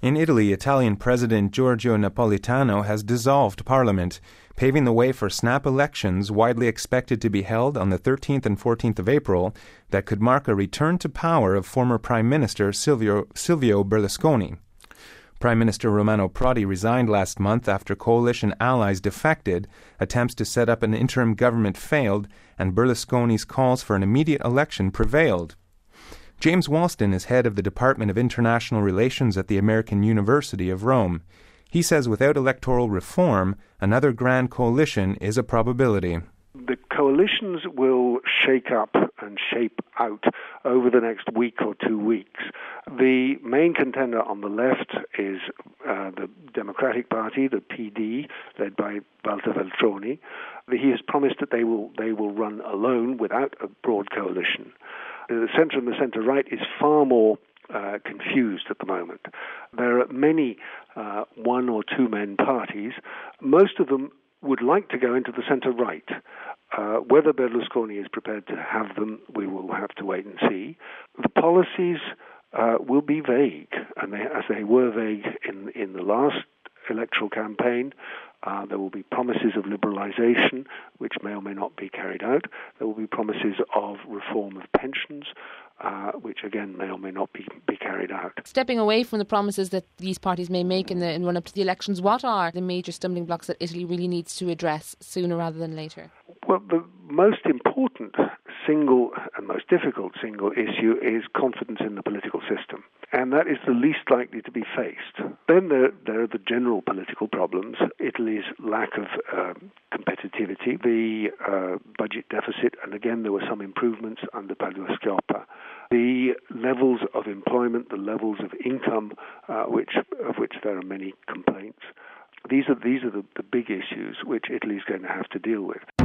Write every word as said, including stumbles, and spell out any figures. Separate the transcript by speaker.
Speaker 1: In Italy, Italian President Giorgio Napolitano has dissolved parliament, paving the way for snap elections widely expected to be held on the thirteenth and fourteenth of April that could mark a return to power of former Prime Minister Silvio, Silvio Berlusconi. Prime Minister Romano Prodi resigned last month after coalition allies defected, attempts to set up an interim government failed, and Berlusconi's calls for an immediate election prevailed. James Walston is head of the Department of International Relations at the American University of Rome. He says without electoral reform, another grand coalition is a probability.
Speaker 2: The coalitions will shake up and shape out over the next week or two weeks. The main contender on the left is uh, the Democratic Party, the P D, led by Walter Veltroni. He has promised that they will they will run alone without a broad coalition. The centre and the centre-right is far more uh, confused at the moment. There are many uh, one- or two-men parties. Most of them would like to go into the centre-right. Uh, whether Berlusconi is prepared to have them, we will have to wait and see. The policies uh, will be vague, and they, as they were vague in, in the last electoral campaign. Uh, there will be promises of liberalisation, which may or may not be carried out. There will be promises of reform of pensions, uh, which again may or may not be, be carried out.
Speaker 3: Stepping away from the promises that these parties may make in the in run-up to the elections, what are the major stumbling blocks that Italy really needs to address sooner rather than later?
Speaker 2: Well, the most important single and most difficult single issue is confidence in the political system. And that is the least likely to be faced. Then there, there are the general political problems. Italy's lack of um, competitivity, the uh, budget deficit, and again there were some improvements under Padoa-Schioppa. The levels of employment, the levels of income, uh, which of which there are many complaints. These are these are the, the big issues which Italy is going to have to deal with.